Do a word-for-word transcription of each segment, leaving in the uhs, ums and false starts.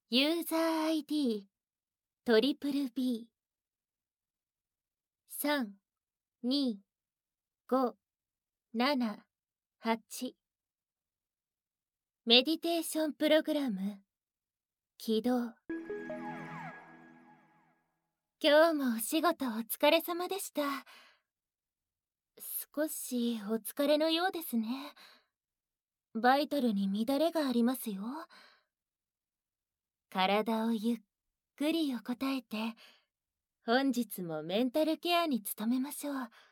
ユーザー アイディー トリプル ビー さん に ご なな はちメディテーションプログラム起動。今日もお仕事お疲れ様でした。少しお疲れのようですね。バイタルに乱れがありますよ。体をゆっくり横たえて、本日もメンタルケアに努めましょう。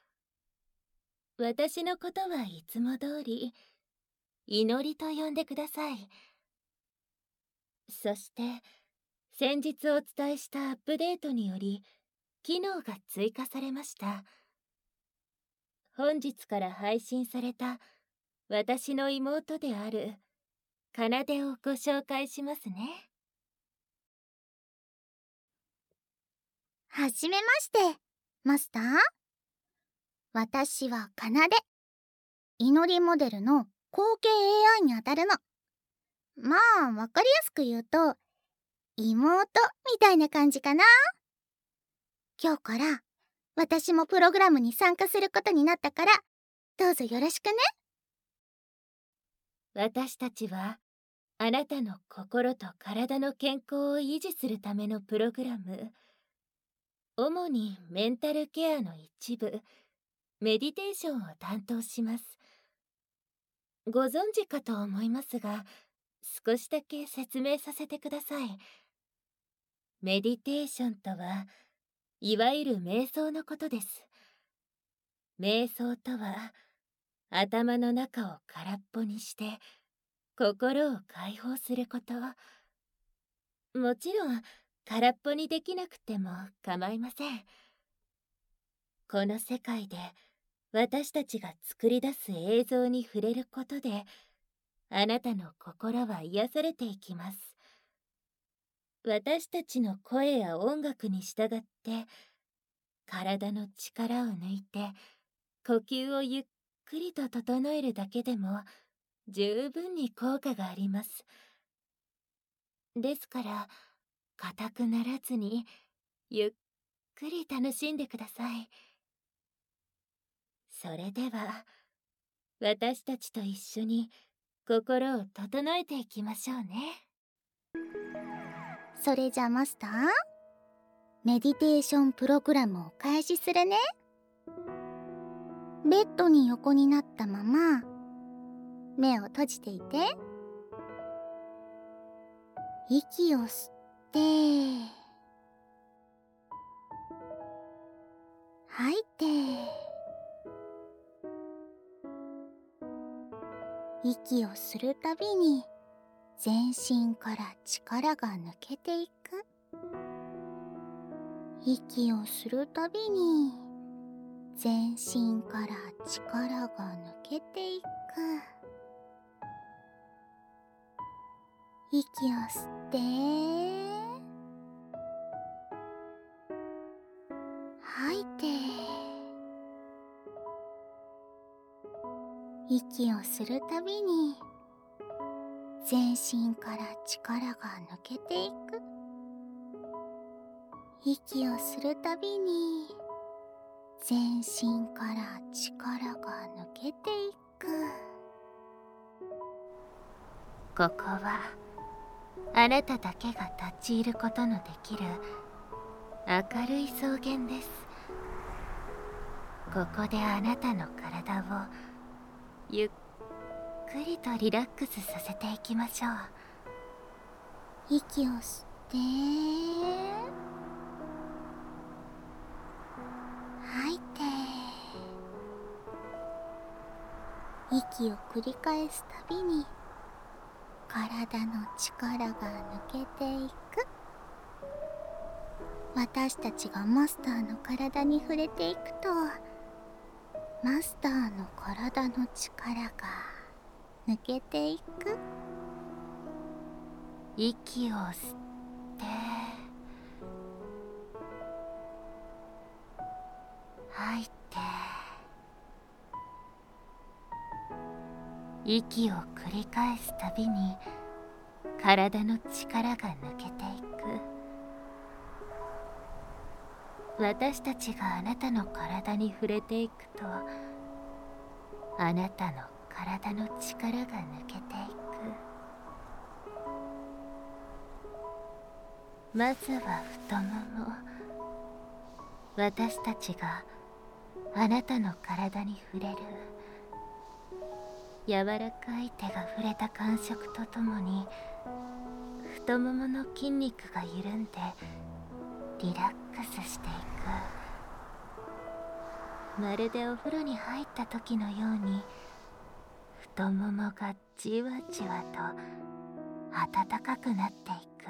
私のことはいつも通り祈りと呼んでください。そして先日お伝えしたアップデートにより機能が追加されました。本日から配信された私の妹である奏をご紹介しますね。 はじめまして、マスター。私は奏。祈りモデルの後継 エーアイ にあたるの。まあ、わかりやすく言うと、妹みたいな感じかな。今日から私もプログラムに参加することになったから、どうぞよろしくね。 私たちはあなたの心と体の健康を維持するためのプログラム、主にメンタルケアの一部、メディテーションを担当します。ご存知かと思いますが、少しだけ説明させてください。メディテーションとは、いわゆる瞑想のことです。瞑想とは、頭の中を空っぽにして、心を解放すること。もちろん、空っぽにできなくても構いません。この世界で、私たちが作り出す映像に触れることで、あなたの心は癒されていきます。私たちの声や音楽に従って、体の力を抜いて、呼吸をゆっくりと整えるだけでも、十分に効果があります。ですから、硬くならずに、ゆっくり楽しんでください。それでは、私たちと一緒に心を整えていきましょうね。 それじゃマスター、メディテーションプログラムを開始するね。ベッドに横になったまま、目を閉じていて。息を吸って、吐いて。息をするたびに全身から力が抜けていく。息をするたびに全身から力が抜けていく。息を吸って吐いて。息をするたびに全身から力が抜けていく。息をするたびに全身から力が抜けていく。 ここはあなただけが立ち入ることのできる明るい草原です。ここであなたの体をゆっくりとリラックスさせていきましょう。 息を吸って吐いて。息を繰り返すたびに体の力が抜けていく。私たちがマスターの体に触れていくと、マスターの体の力が抜けていく。 息を吸って吐いて、息を繰り返すたびに体の力が抜けていく。私たちがあなたの体に触れていくと、あなたの体の力が抜けていく。まずは太もも。私たちがあなたの体に触れる。柔らかい手が触れた感触とともに、太ももの筋肉が緩んでリラックスしていく。まるでお風呂に入った時のように、太ももがじわじわと暖かくなっていく。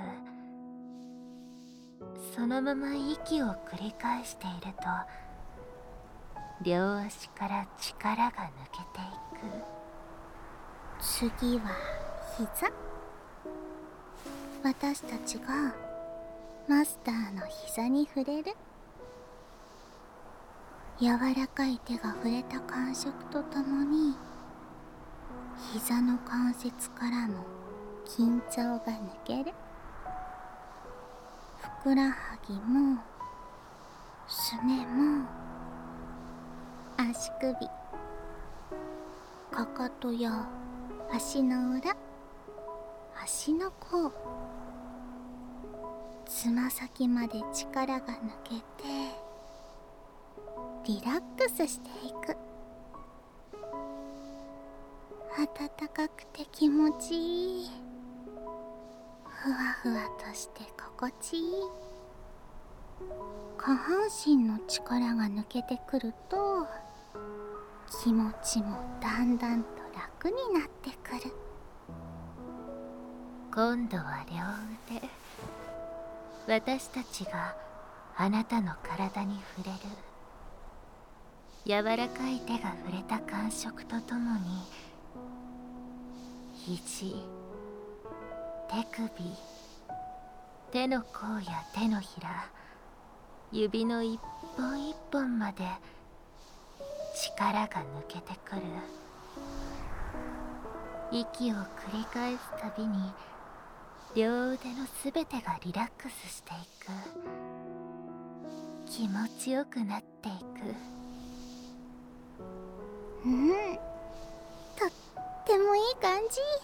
そのまま息を繰り返していると、両足から力が抜けていく。 次は膝。私たちがマスターの膝に触れる。柔らかい手が触れた感触とともに、膝の関節からも緊張が抜ける。ふくらはぎもすねも足首、かかとや足の裏、足の甲、つま先まで力が抜けてリラックスしていく。暖かくて気持ちいい。ふわふわとして心地いい。下半身の力が抜けてくると、気持ちもだんだんと楽になってくる。 今度は両腕。私たちがあなたの体に触れる。柔らかい手が触れた感触とともに、肘、手首、手の甲や手のひら、指の一本一本まで力が抜けてくる。息を繰り返すたびに、両腕のすべてがリラックスしていく。気持ちよくなっていく。 うん、とってもいい感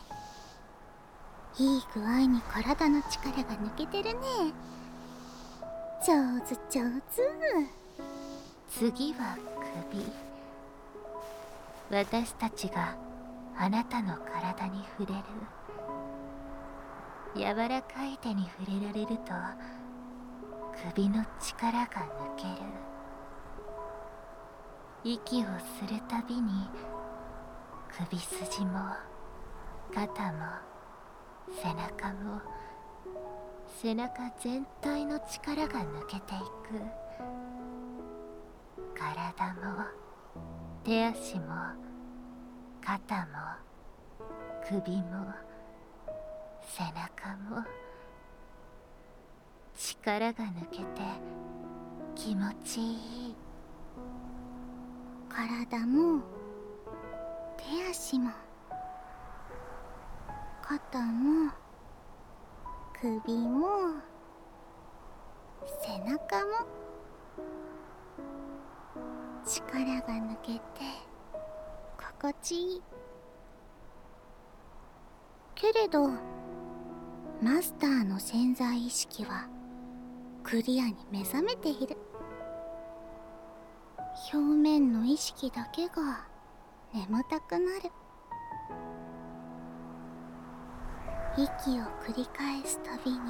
じ。いい具合に体の力が抜けてるね。上手上手。 次は首。私たちがあなたの体に触れる。柔らかい手に触れられると、首の力が抜ける。息をするたびに、首筋も肩も背中も背中全体の力が抜けていく。体も手足も肩も首も背中も力が抜けて気持ちいい。 体も手足も肩も首も背中も力が抜けて心地いい。けれどマスターの潜在意識はクリアに目覚めている。表面の意識だけが眠たくなる。息を繰り返すたびに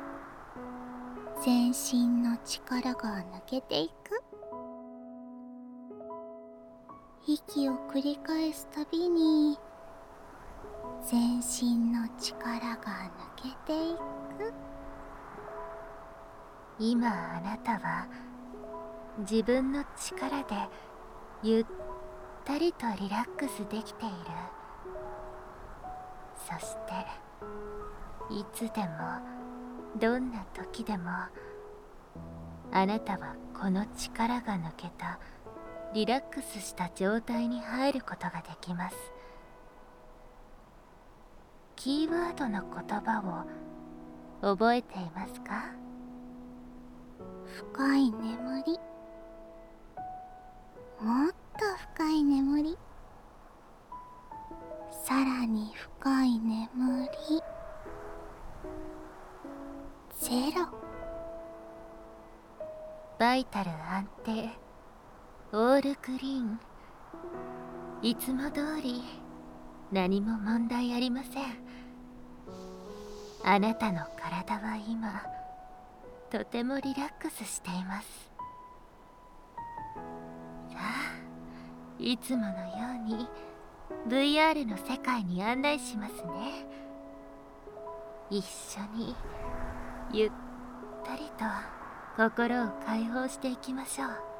全身の力が抜けていく。息を繰り返すたびに全身の力が抜けていく。 今あなたは自分の力でゆったりとリラックスできている。そしていつでもどんな時でもあなたはこの力が抜けたリラックスした状態に入ることができます。 キーワードの言葉を覚えていますか？ 深い眠り、もっと深い眠り、さらに深い眠り、ゼロ。 バイタル安定、オールクリーン。いつも通り何も問題ありません。あなたの体は今とてもリラックスしています。さあ、いつものように ブイアール の世界に案内しますね。一緒にゆったりと心を解放していきましょう。